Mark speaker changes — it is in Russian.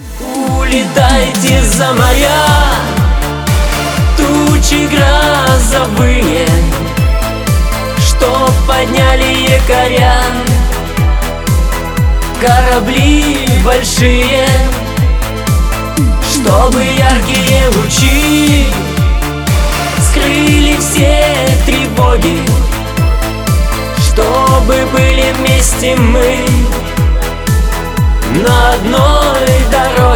Speaker 1: Улетайте за моря, тучи грозовые, что подняли якоря, корабли большие, чтобы яркие лучи скрыли все тревоги, чтобы были вместе мы на одной дороге.